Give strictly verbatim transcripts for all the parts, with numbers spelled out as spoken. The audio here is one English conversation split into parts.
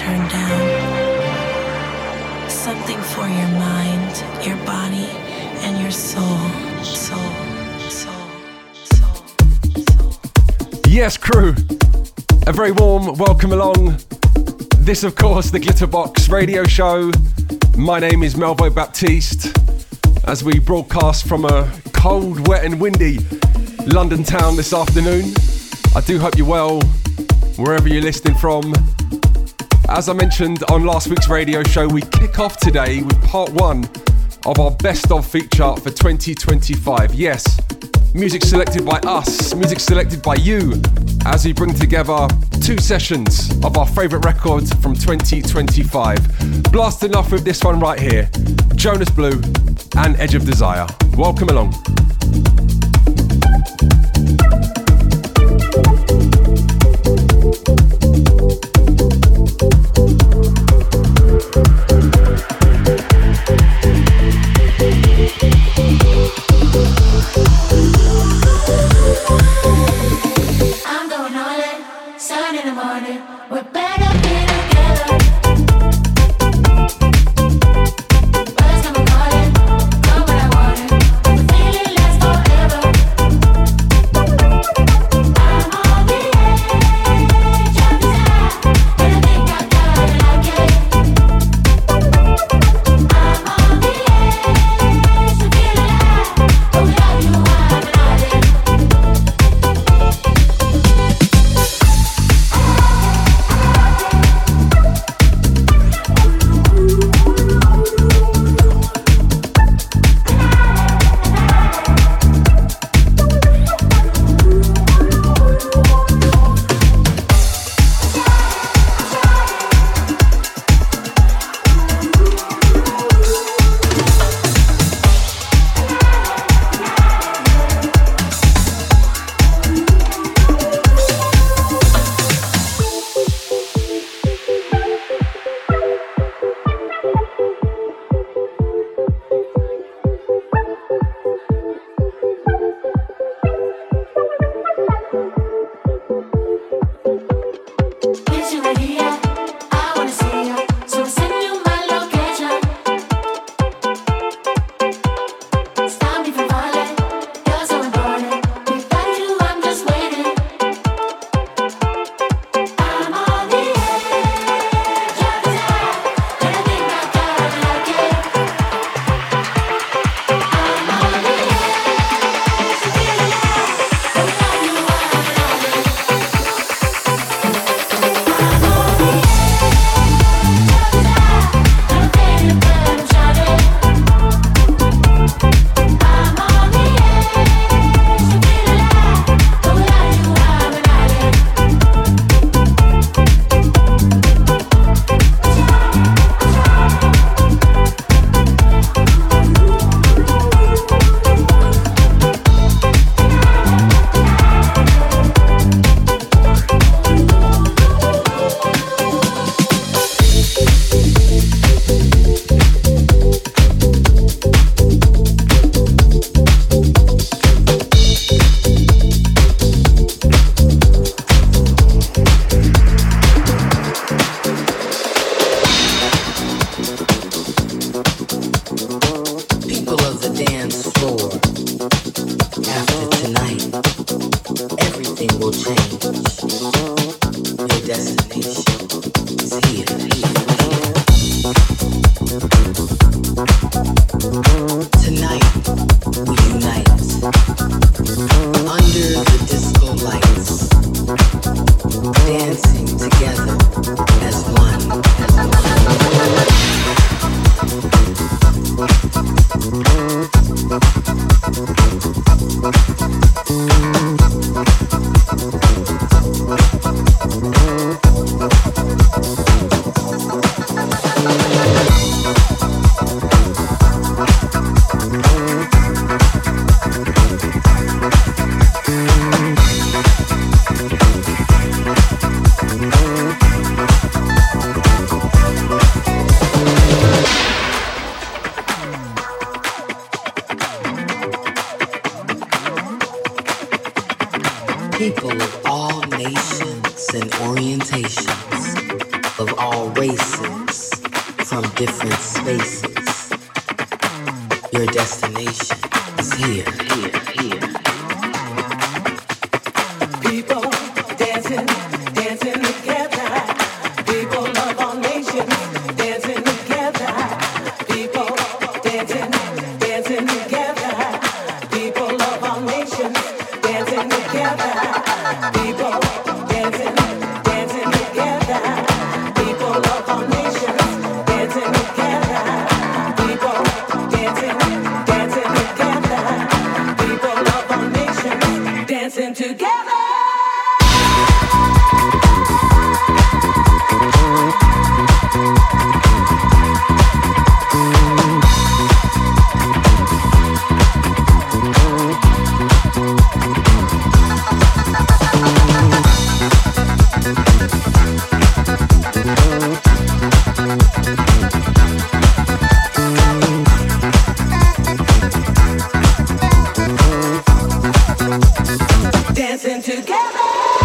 turn down. Something for your mind, your body, and your soul. Soul, soul, soul, soul. Yes, crew. A very warm welcome along. This, of course, the Glitterbox radio show. My name is Melvo Baptiste. As we broadcast from a cold, wet and windy London town this afternoon. I do hope you're well, wherever you're listening from. As I mentioned on last week's radio show, we kick off today with part one of our best of feature for twenty twenty-five. Yes, music selected by us, music selected by you, as we bring together two sessions of our favourite records from twenty twenty-five. Blasting off with this one right here, Jonas Blue and Edge of Desire. Welcome along. I'm going all in, sun in the morning, we're better be together. Birds come calling, come when I want it, the feeling lasts forever. I'm on the edge of desire, and I think I gotta like it. I'm on the edge to feel alive, but without you I'm an island. People of all nations and orientations, of all races from different spaces. Your destination is here, here, here. People dancing, dancing together. People of all nations dancing together. People dancing, dancing together. People of all nations dancing together. People dancing, dancing together. People of all nations dancing together. People dancing, dancing together. People of all nations dancing together. Dancing together.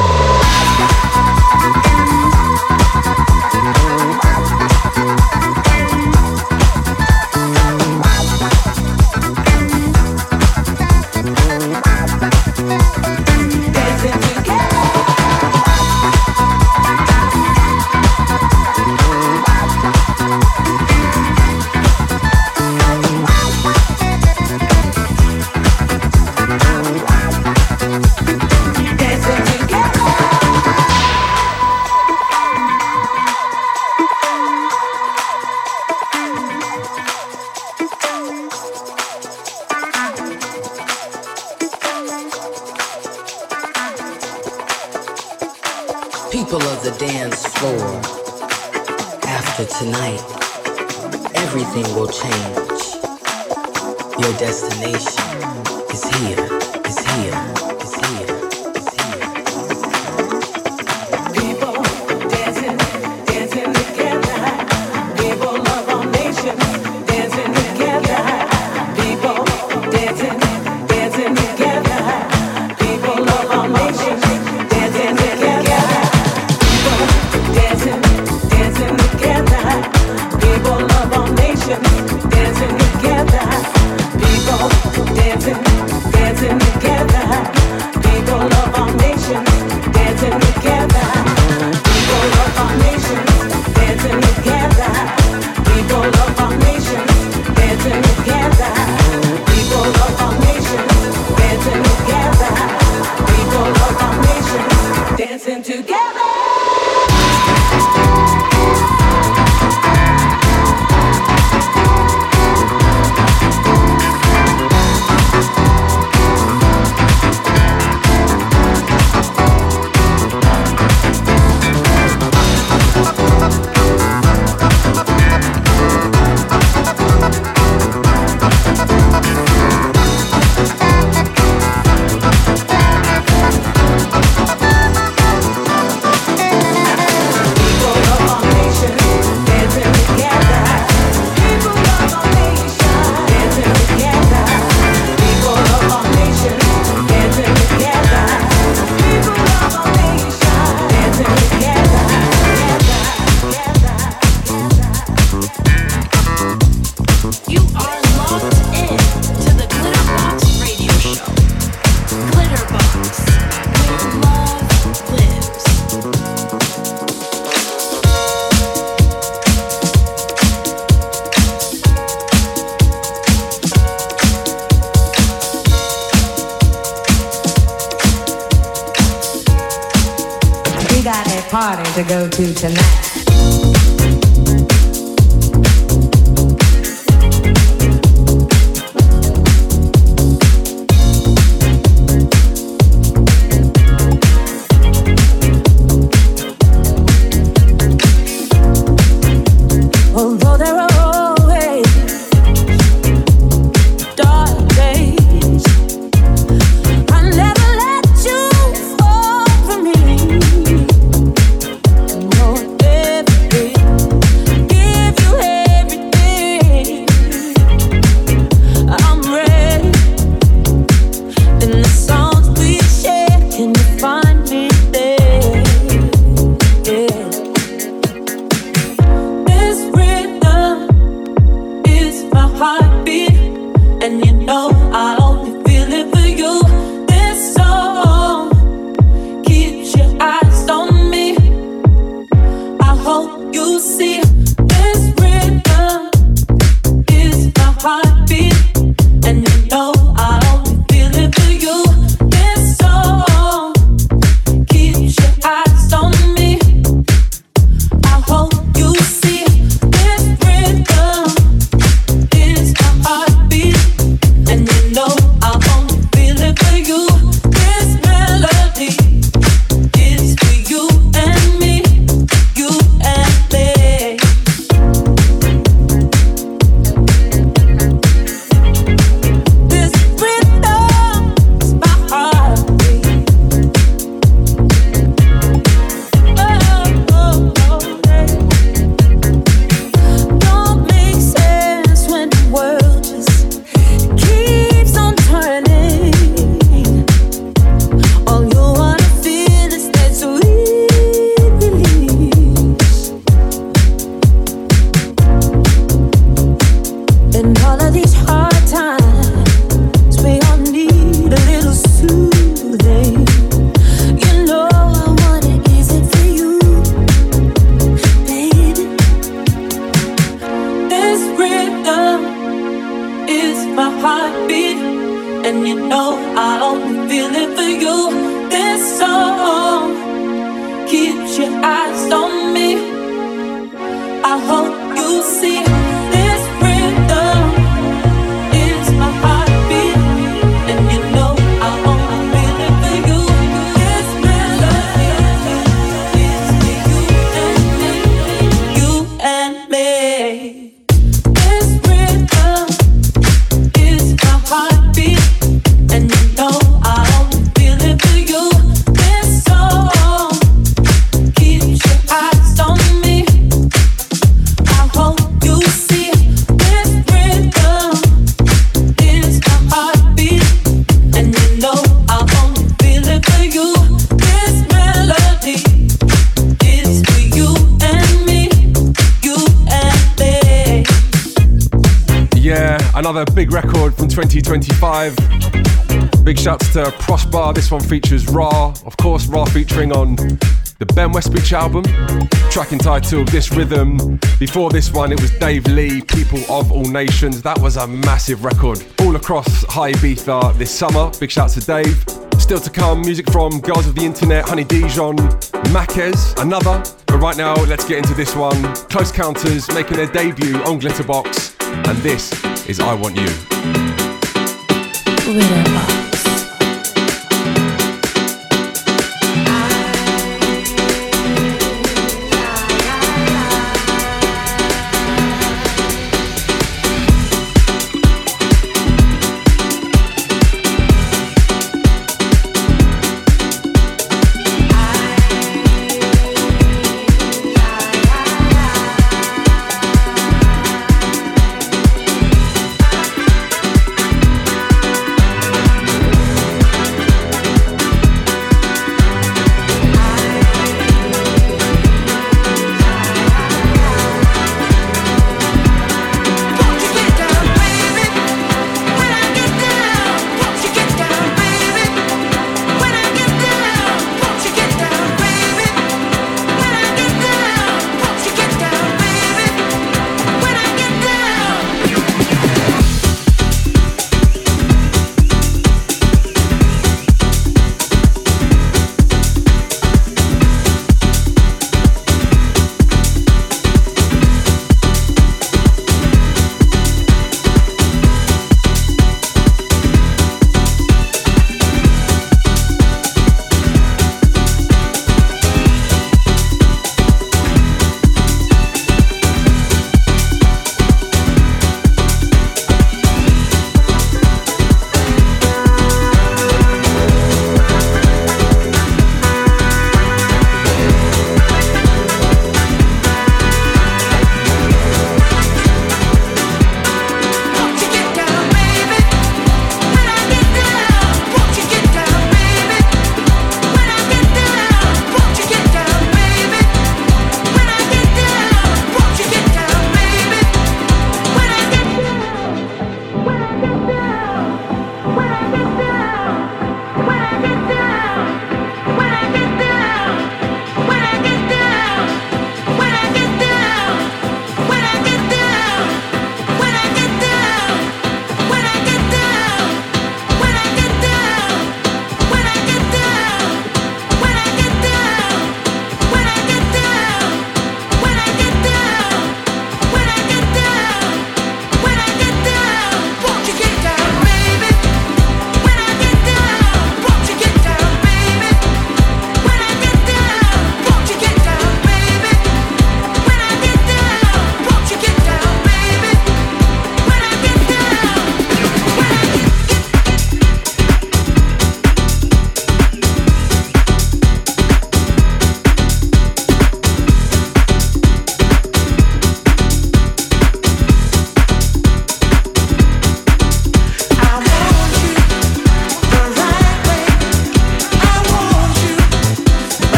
People of the dance floor, after tonight, everything will change. Your destination is here, is here, is here, is here. People dancing, dancing together. People of all nations dancing together. People dancing, dancing together. People of all nations dancing together. Dancing, dancing together. People of all nations dancing together. People dancing, dancing together. People of all nations dancing together. People of all nations dancing together. People of all nations dancing together. People of all nations dancing together. People of all nations dancing together. Party to go to tonight. Although there are always dark days, I'll never let you fall for me. No, never. Another big record from twenty twenty-five. Big shouts to Prosper. This one features Ra. Of course, Ra featuring on the Ben Westbeach album. Track entitled This Rhythm. Before this one, it was Dave Lee, People of All Nations. That was a massive record. All across High Ibiza this summer. Big shouts to Dave. Still to come, music from Girls of the Internet, Honey Dijon, Maquez, another. But right now, let's get into this one. Close Counters making their debut on Glitterbox. And this is I Want You. Glitterbox. I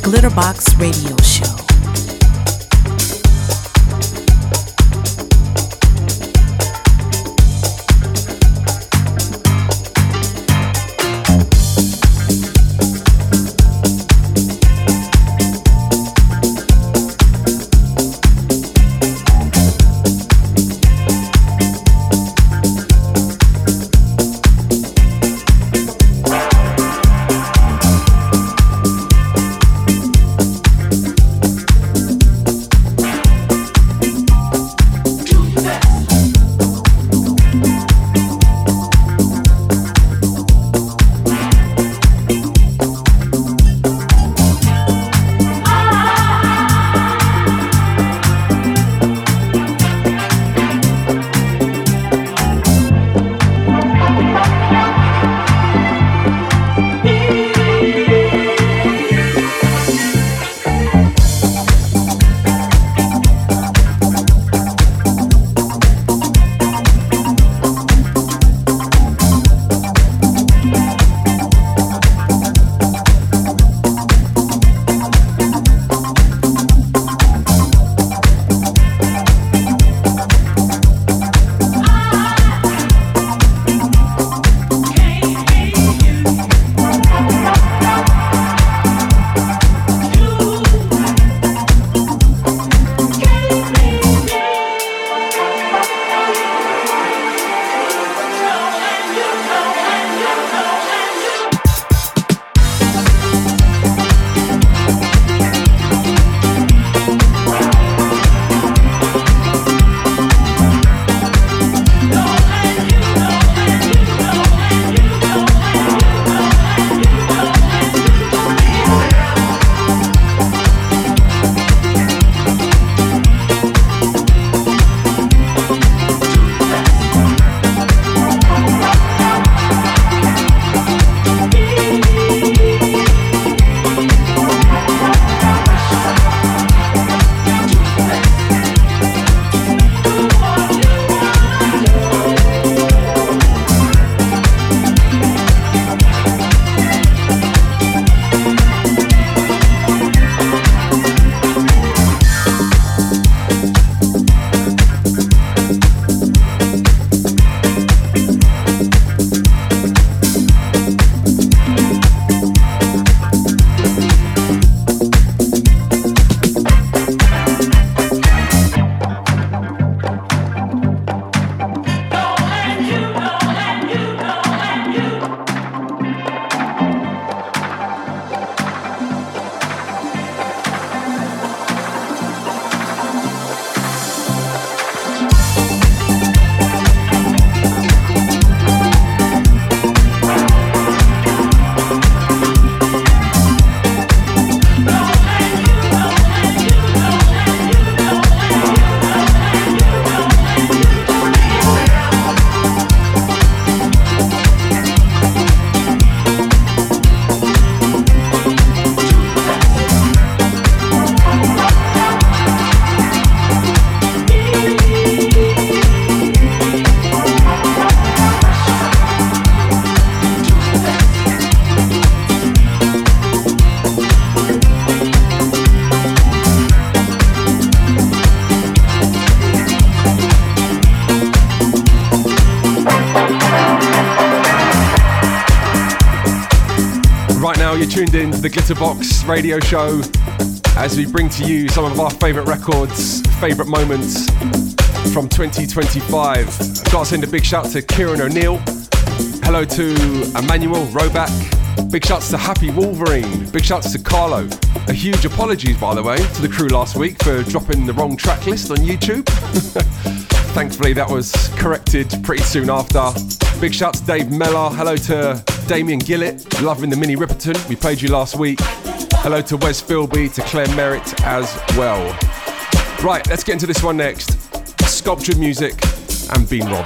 Glitterbox Radio Show. You're tuned in to the Glitterbox Radio Show as we bring to you some of our favourite records, favourite moments from twenty twenty-five. I've got to send a big shout to Kieran O'Neill. Hello to Emmanuel Roback. Big shouts to Happy Wolverine. Big shouts to Carlo. A huge apologies, by the way, to the crew last week for dropping the wrong track list on YouTube. Thankfully, that was corrected pretty soon after. Big shout to Dave Mellor. Hello to Damien Gillett, loving the Mini Ripperton. We played you last week. Hello to Wes Philby, to Claire Merritt as well. Right, let's get into this one next. Sculptured Music and Bean Rob.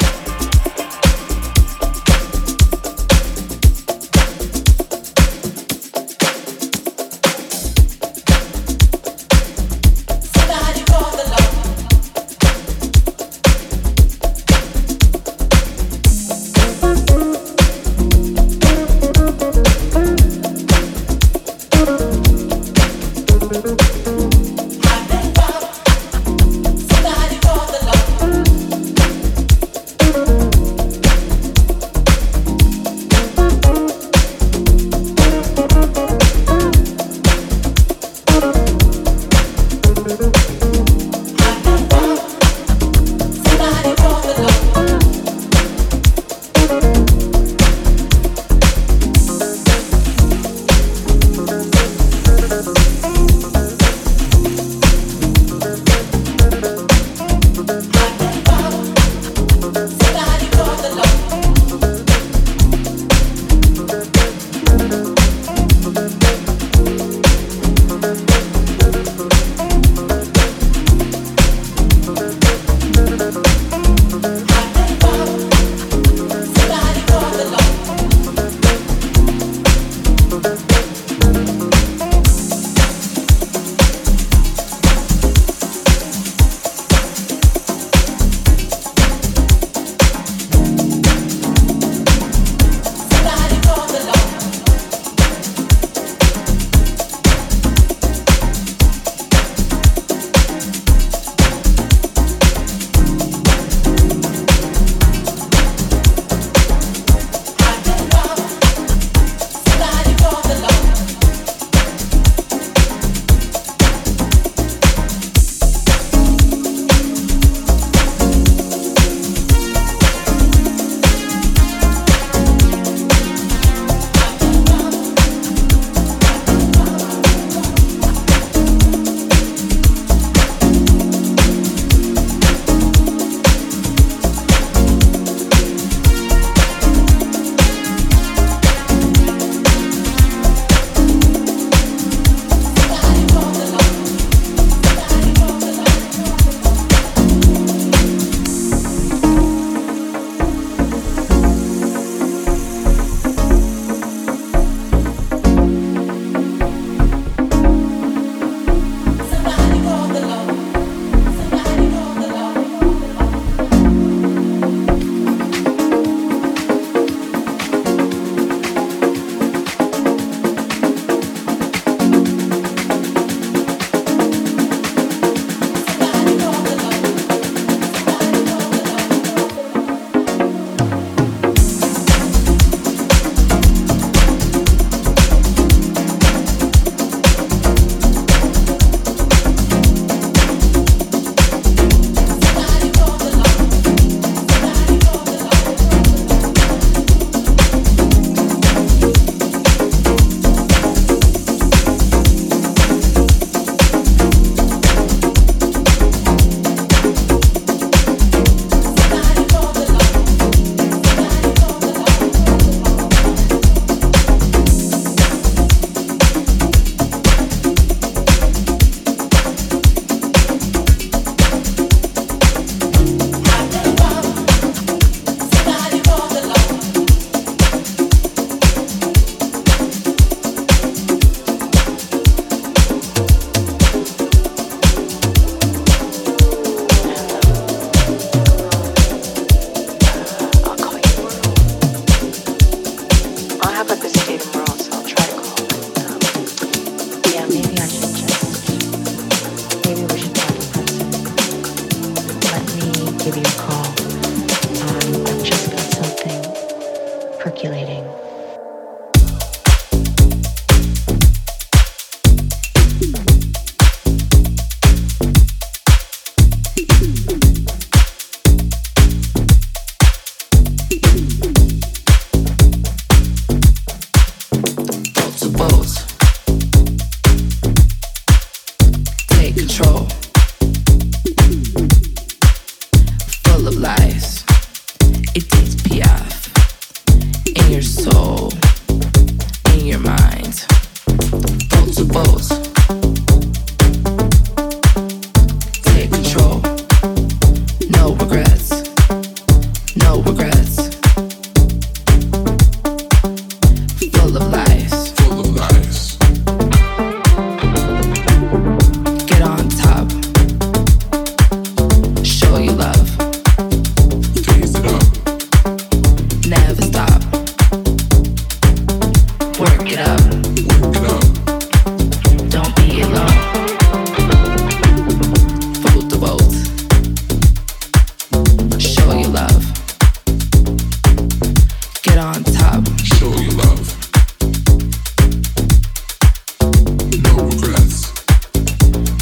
Never stop.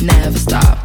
never stop.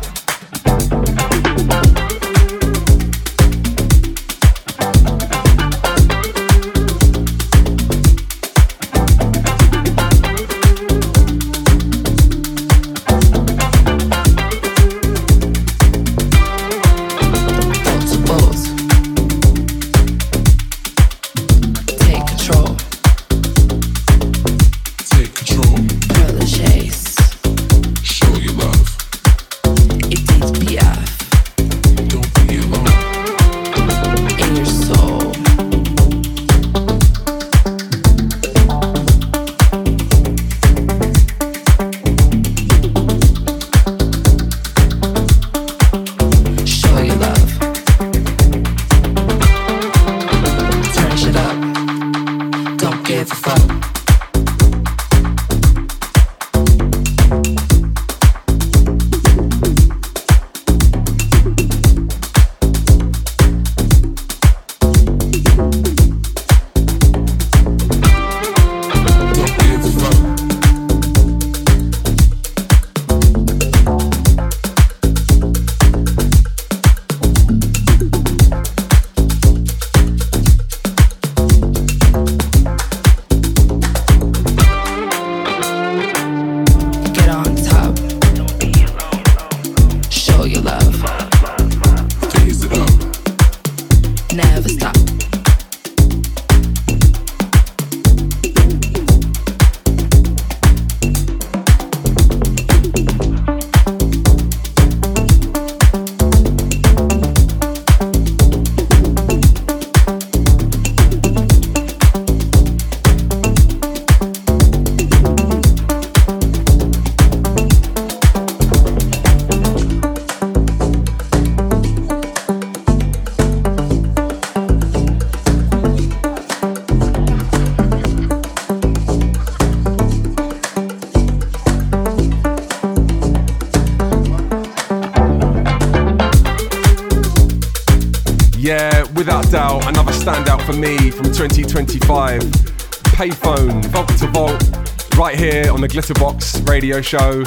Without doubt, another standout for me from twenty twenty-five. Payphone, Vault to Vault, right here on the Glitterbox radio show.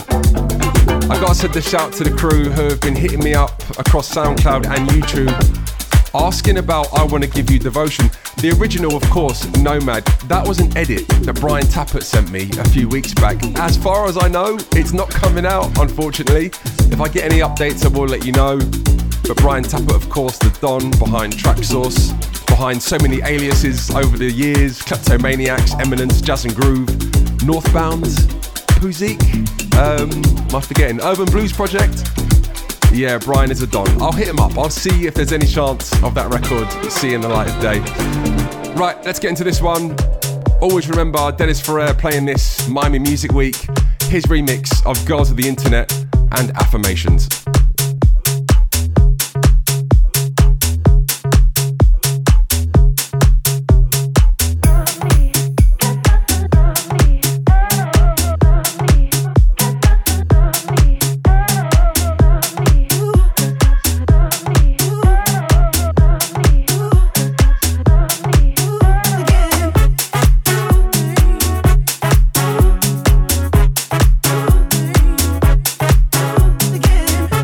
I gotta send a shout to the crew who have been hitting me up across SoundCloud and YouTube, asking about I Wanna Give You Devotion. The original, of course, Nomad. That was an edit that Brian Tappert sent me a few weeks back. As far as I know, it's not coming out, unfortunately. If I get any updates, I will let you know. But Brian Tappert, of course, the Don behind Traxsource, behind so many aliases over the years, Kleptomaniacs, Eminence, Jazz and Groove, Northbound, Puzik, um, am I forgetting? Urban Blues Project? Yeah, Brian is a Don. I'll hit him up. I'll see if there's any chance of that record seeing the light of day. Right, let's get into this one. Always remember Dennis Ferrer playing this Miami Music Week, his remix of Girls of the Internet and Affirmations. Again.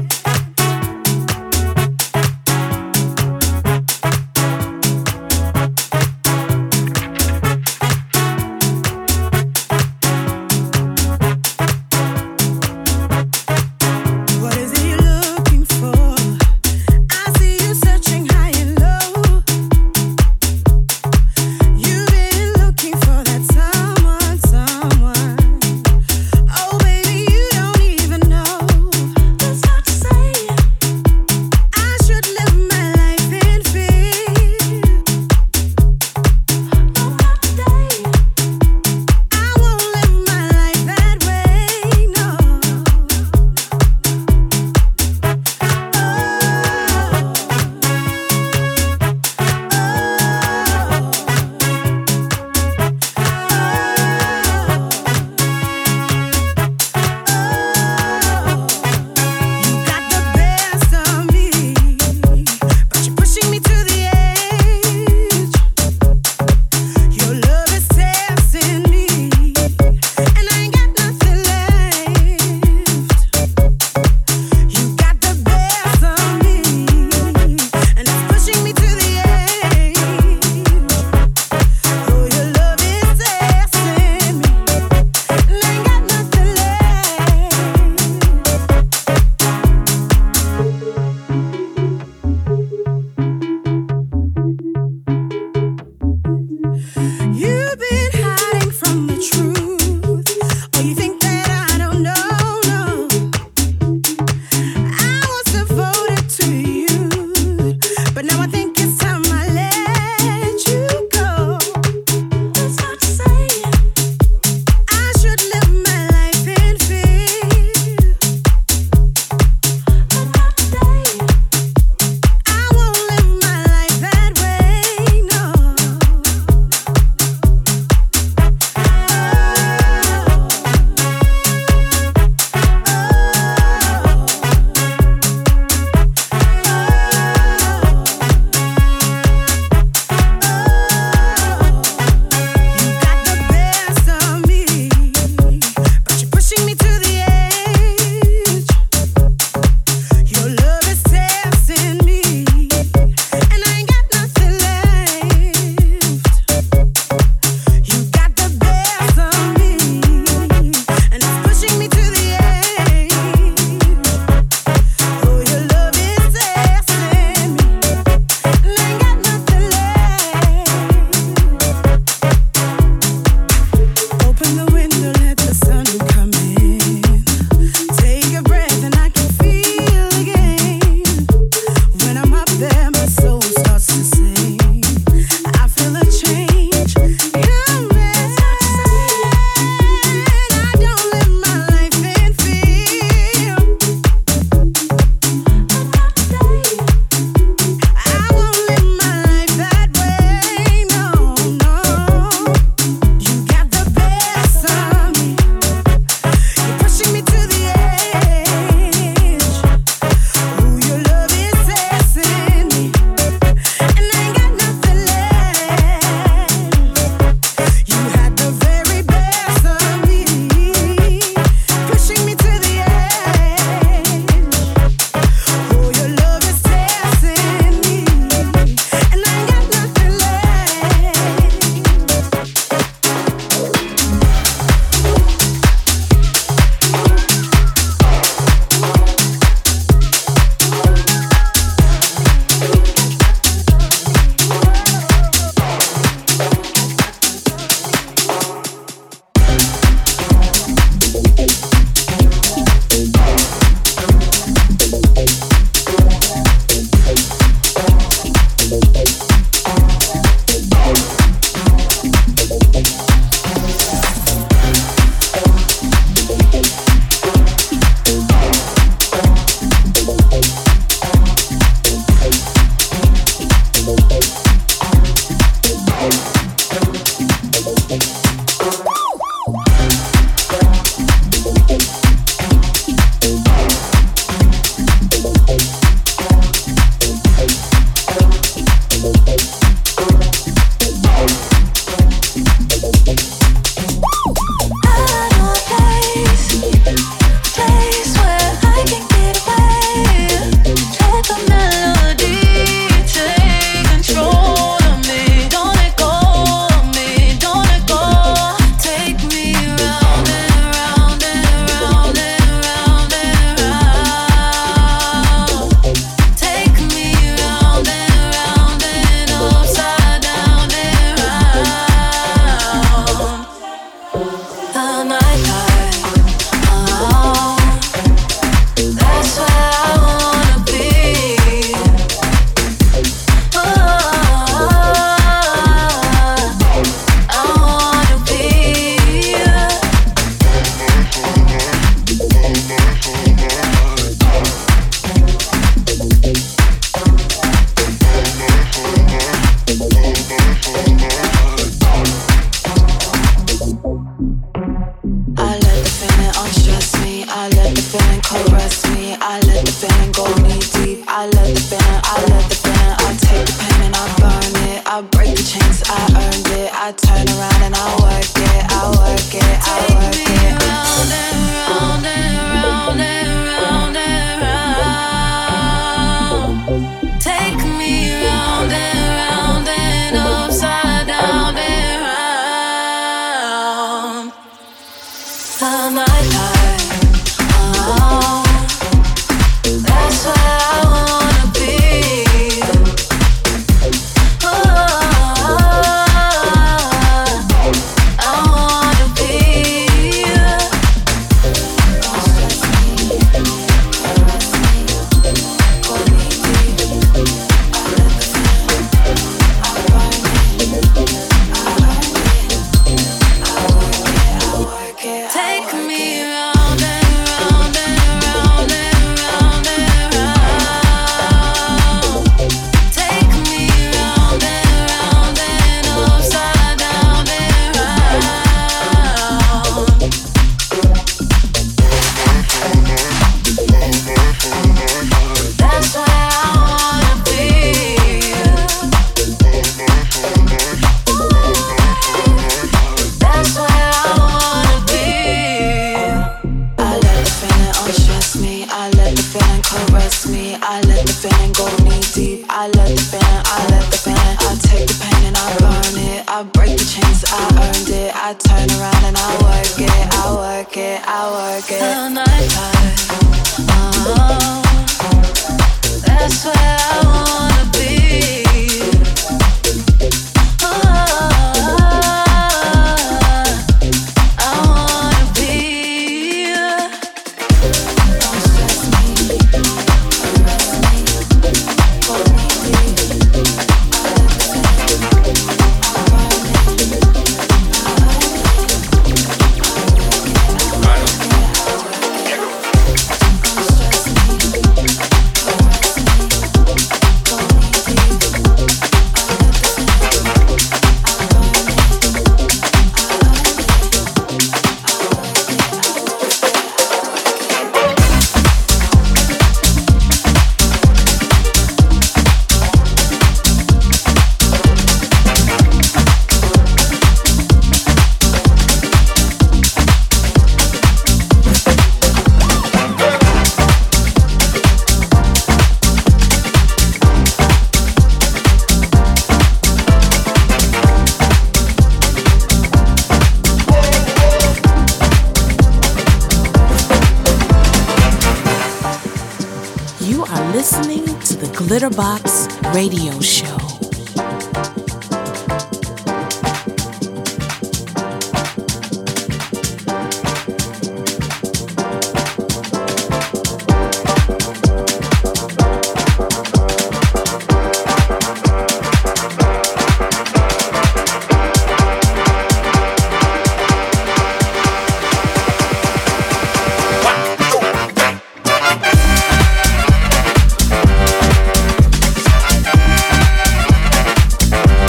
I turn around and I work it, I work it, I work it. Round and round and round and round and round. Take me round and round and upside down and round. All my life, oh, that's where I wanna be. Oh, I wanna be. Take me round and round and round and round and round. Take me round and round and upside down and round. That's where I wanna be. That's where I wanna be. I let the feeling unstress me. I let the feeling caress me. I let the feeling go knee deep. I let the feeling, I let the feeling. I take the pain and I burn it. I break the chains, I earned it. I turn around and I work it. I work it, I work it. All night life, oh, that's where I wanna be. Oh, I wanna be. Don't stress me, caress me, hold me deep. I let the feeling, I burn it, I earn it, I work it, I work it, I work it. Don't stress me, caress me, hold me deep. I let the feeling, I burn it, I earn it, You are listening to the Glitterbox Radio Show. One, two, three.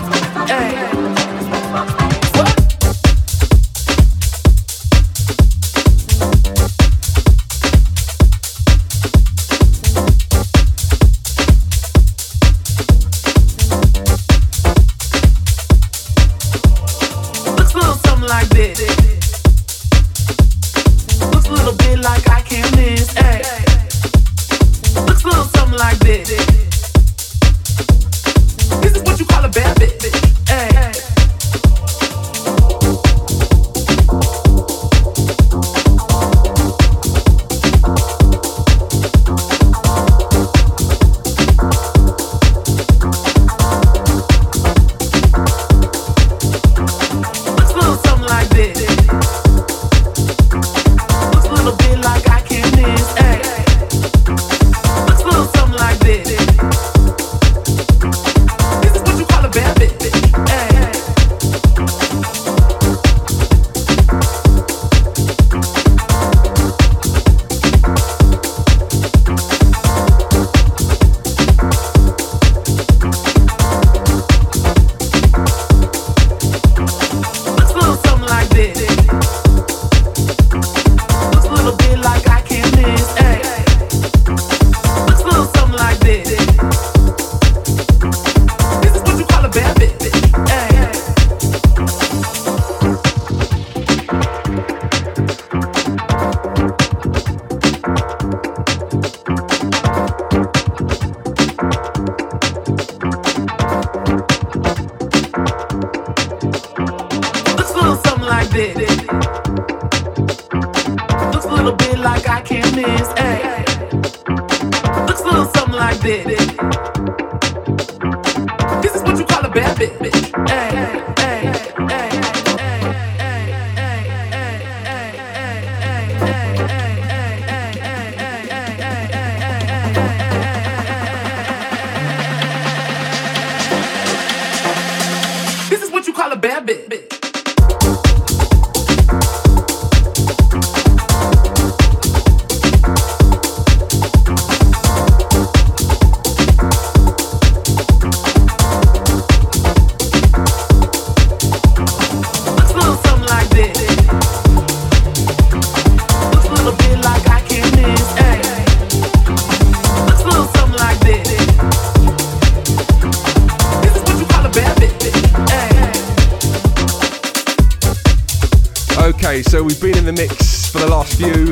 So we've been in the mix for the last few.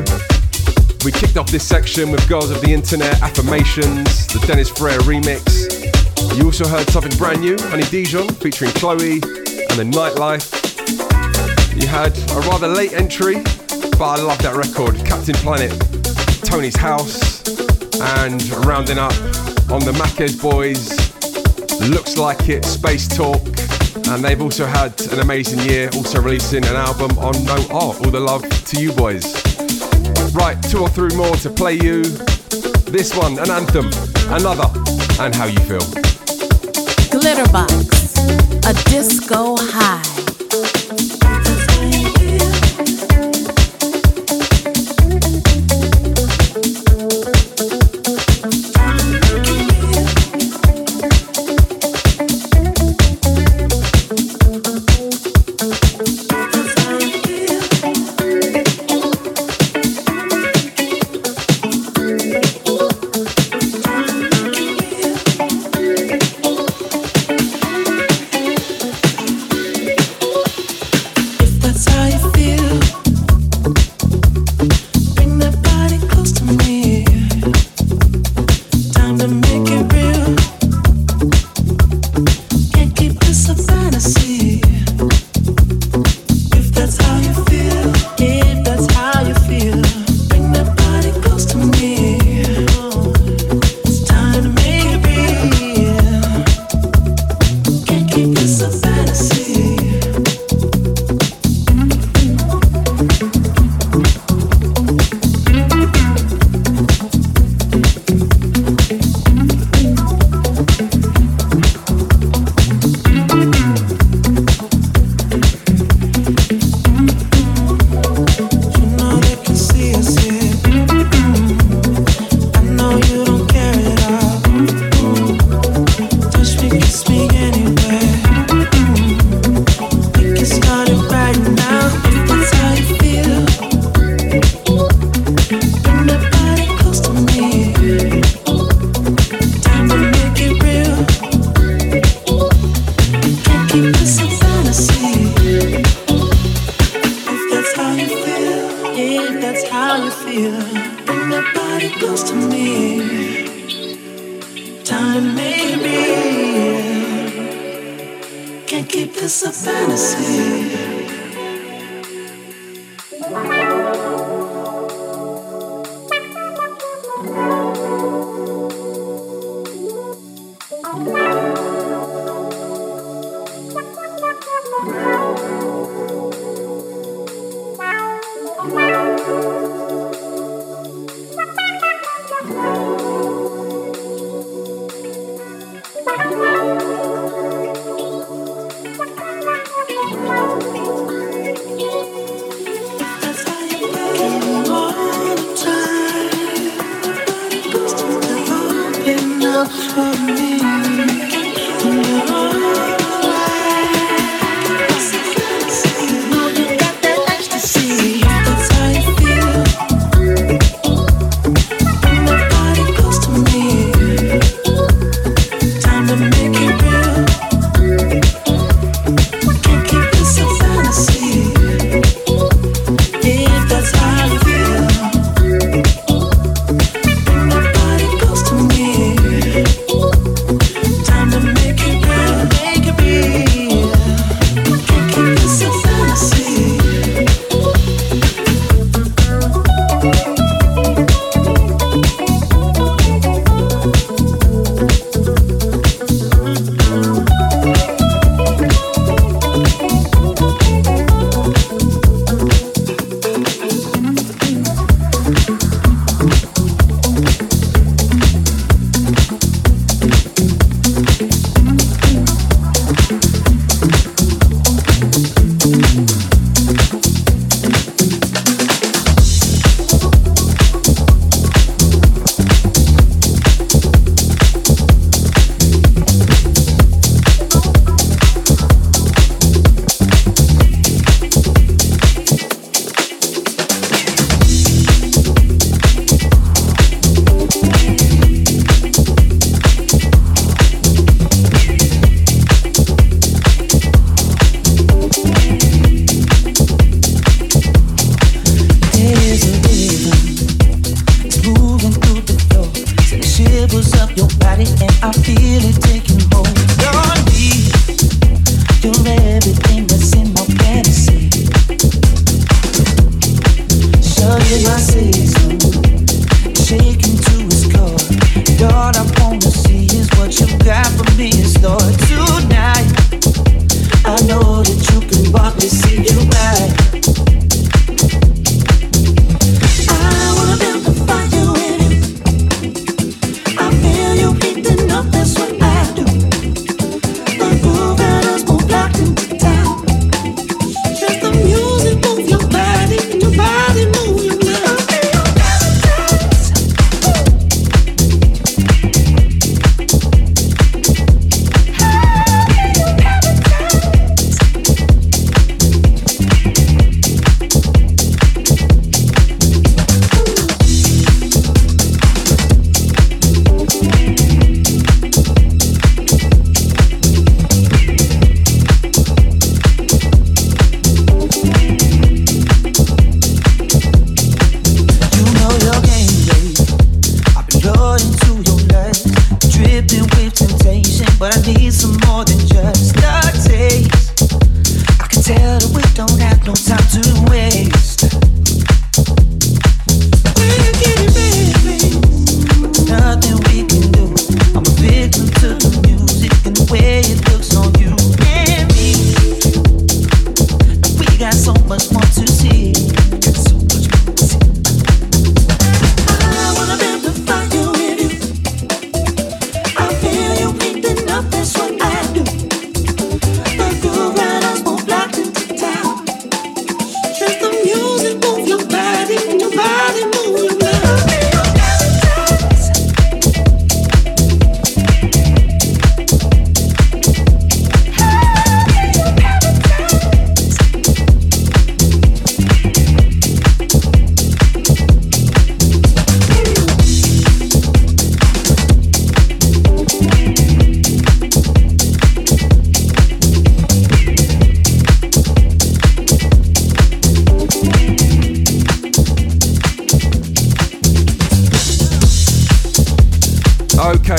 We kicked off this section with Girls of the Internet, Affirmations, the Dennis Ferrer remix. You also heard something brand new, Honey Dijon, featuring Chloe, and the Nightlife. You had a rather late entry, but I love that record, Captain Planet, Tony's House, and rounding up on the Macca's Boys, Looks Like It, Space Talk. And they've also had an amazing year, also releasing an album on No Art. All the love to you boys. Right, two or three more to play you. This one, an anthem, another, and How You Feel. Glitterbox, a disco high. can't keep this a fantasy.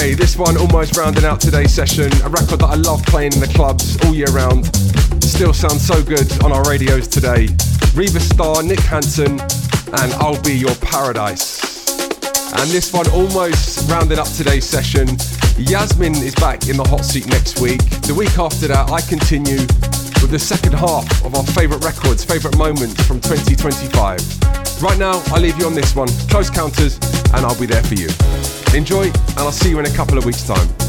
Okay, this one almost rounding out today's session. A record that I love playing in the clubs all year round. Still sounds so good on our radios today. Reva Starr, Nick Hansen, and I'll Be Your Paradise. And this one almost rounding up today's session. Yasmin is back in the hot seat next week. The week after that, I continue with the second half of our favourite records, favourite moments from twenty twenty-five. Right now, I leave you on this one, Close Counters, and I'll be there for you. Enjoy, and I'll see you in a couple of weeks' time.